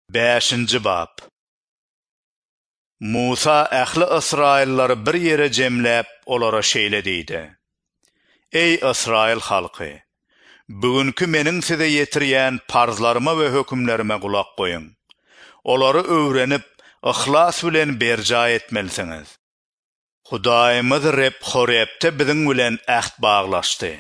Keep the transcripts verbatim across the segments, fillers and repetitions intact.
beşinci bab. Musa ähli Israillary bir ýere jemläp olara şeýle diýdi. Ey Israil halky, bugünkü meniň size ýetirýän parzlaryma we hökümlerime gulak goýun. Olary öwrenip, ihlas bilen berja etmelisiňiz. Hudaýymyz Reb Horeb'te biziň bilen ähd baglaşdy.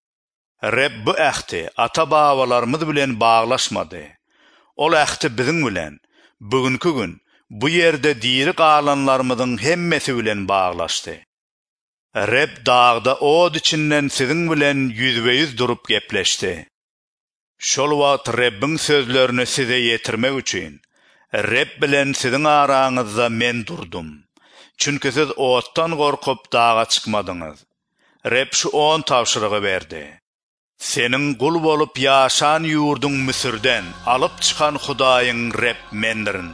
Reb bu ähdi ata-babalarymyz bilen baglaşmady. Ol ähdi biziň bilen bugünkü gün bu ýerde diri galanlarymyzyň hemmesi bilen baglaşdy. Reb dağda od içinden siziň bilen yüzbeýüz durup gepleşdi. Şol wagt Rebbiň sözlerini size ýetirmek üçin Reb bilen siziň araňyzda men durdum. Çünki siz otdan gorkup dağa çykmadyňyz. Reb şu on tawşyrygy berdi. Senin gul bolup ýaşan ýurdun Misirden alyp çykan Hudaýyň Reb mendirin.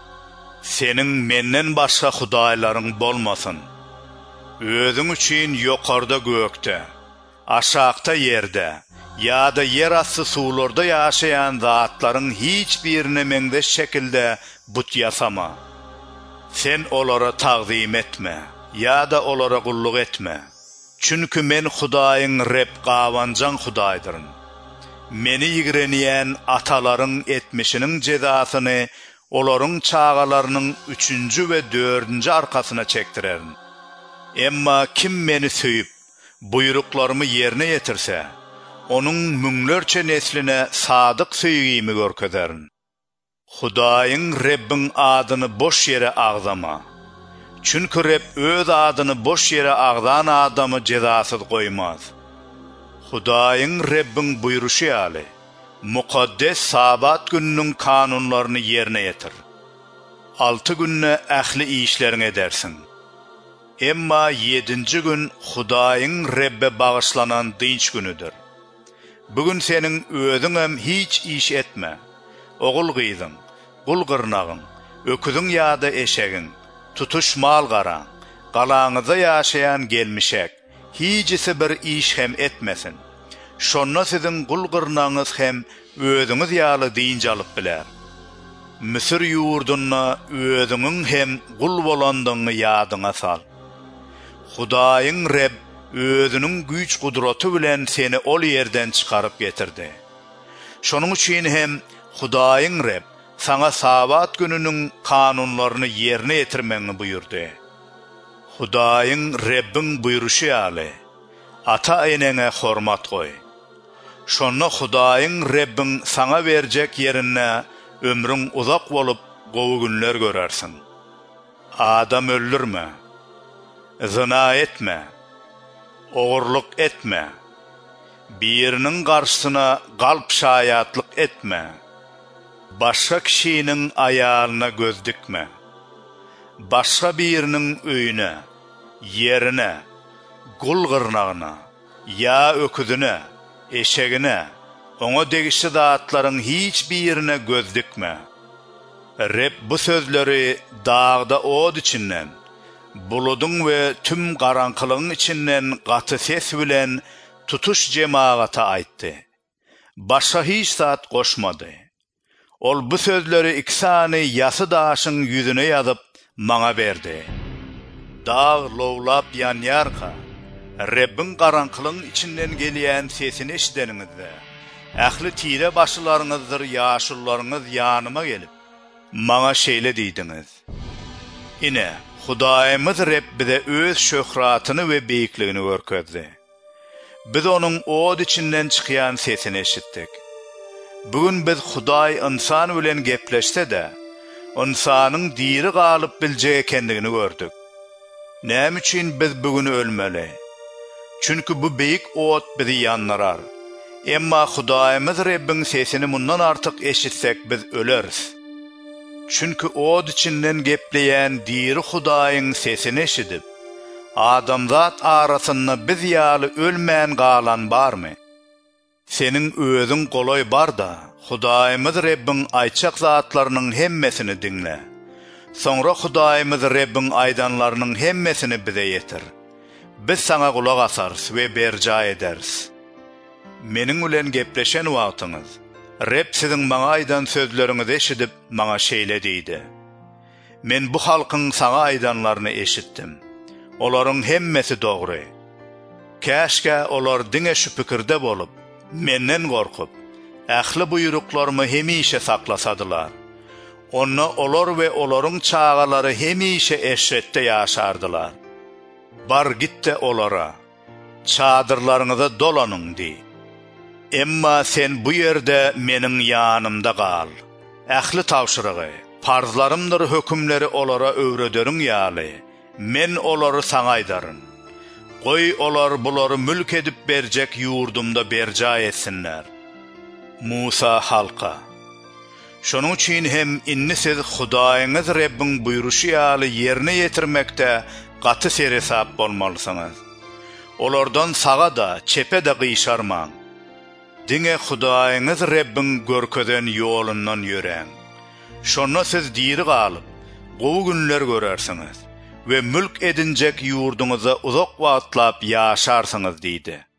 Senin menden başga hudaýlaryň bolmasyn. Özüň üçin ýokarda gökde, aşağıda ýerde, ýa-da yer asty suwlarda ýaşaýan zatlaryň hiç birini meňdeş şekilde but ýasama. Sen olara tagzim etme, ýa-da olara gulluk etme. Çünkü men Hudaýyň Reb gawanjan Hudaýdyryn. Meni ýigrenýän atalaryň etmişiniň jezasyny olaryň çağalarynyň üçüncü we dördünji arkasyna çekdirerin. Emma kim meni söýüp, buyruklarymı ýerine ýetirse, onuň müňlerçe nesline sadyk söýgimi görkezerin. Hudaýyň Rebbiň adyny boş ýere agzama. Çünkü Reb öz adyny boş ýere agzan adamy jezasyz goýmaz. Hudaýyň Rebbiň buyruşy ýaly, mukaddes sabat gününiň kanunlaryny ýerine ýetir. Altı günne ähli işlerini edersin. Emma yedinci gün Hudaýyň Rebbe bagyşlanan dynç günüdür. Bugün seniň özüň hem hiç iş etme. Ogul gyzyň, gul gyrnagyň, öküziň ýa-da eşegiň, tutuş mal garan, galaňyza ýaşaýan gelmişek, hiçisi bir iş hem etmesin. Şonna siziň gul gyrnagyňyz hem özüňiz ýaly dynç alyp biler. Misir ýurduna özüňiň hem gul bolandygyny ýadyňa sal. Hudaýyň Reb özüniň güýç gudraty bilen seni ol ýerden çykaryp getirdi. Şonuň üçin hem Hudaýyň Reb sana sabat gününiň kanunlaryny ýerine ýetirmeňi buyurdy. Hudaýyň Rebbiň buyruşy ýaly, ata-enene hormat goý. Şonda Hudaýyň Rebbiň sana berjek ýerine ömrüň uzak bolup gowy günler görersin. Adam öldürme, zina etme, ogurluk etme, biriniň garşysyna galp şaýatlyk etme, başga kişiniň aýalyna göz dikme, başga biriniň öýüne, ýerine, gul gyrnagyna, ýa öküzine, eşegine, oňa degişli zatlaryň hiç birine göz dikme. Reb bu sözleri dağda od içinden, buludyň we tüm garankylygyň içinden gaty ses bilen tutuş jemaaty aýtdy. Başga hiç zat goşmady. Ol bu sözleri iksany ýasy daşyň ýüzüne ýazyp maňa berdi. Dağ lowlap ýanýarka, Rebbiň garankylygyň içinden gelýän sesini eşideniňizde, ähli tire başylaryňyzdyr ýaşullaryňyz ýanyma gelip, maňa şeýle diýdiňiz. Ine, Hudaýymyz Reb bize öz şöhratyny we beýikligini görkezdi. Biz onuň od içinden çykýan sesini eşitdik. Bugün biz Hudaý insan bilen gepleşse-de, insanyň diri galyp biljek ekendigini gördük. Näme üçin biz bugün ölmeli? Çünkü bu beýik od bizi ýanlarar. Emma Hudaýymyz Rebbiň sesini mundan artyk eşitsek biz öleriz. Çünkü od içinden gepleýän diri Hudaýyň sesini eşidip, adamzat arasynda biz ýaly ölmän galan barmy? Senin özüň golay bar da, Hudaýymyz Rebbiň aýtjak zatlarynyň hemmesini dinle. Soňra Hudaýymyz Rebbiň aýdanlarynyň hemmesini bize ýetir. Biz sana gulak asarys we berja ederiz. Meniň bilen gepleşen wagtyňyz, Reb sizin maňa aýdan sözleriňizi eşidip maňa şeýle diýdi. Men bu halkyň saňa aýdanlaryny eşitdim. Olaryň hemmesi dogry. Käşke olar diňe şu pikirde bolup, menden gorkup, ähli buýruklarymı hemişe saklasadylar. Onna olar we olaryň çağalary hemişe eşretde ýaşardylar. Bar gitde olara, çadırlaryňyza dolanyň di. Emma sen bu ýerde meniň ýanymda gal. Ähli tawşyrygy, parzlarymdyr hökümleri olara öwrederiň ýaly. Men olary saňa aýdaryn. Goý olar bulary mülk edip berjek ýurdumda berja etsinler. Musa halka: Şonuň üçin hem inni siz Hudaýyňyz Rabbiň buýruşy ýaly ýerine ýetirmekde gaty seresap bolmalysyňyz. Olardan sağa da, çepe de gyşarmaň. Diňe Hudaýyňyz Rabbiň görkeden ýolundan ýöreň. Şonu siz diri galyp, gowy günler görersiňiz we mülk edinjek ýurduňyza uzak wagtlap ýaşarsyňyz diýdi.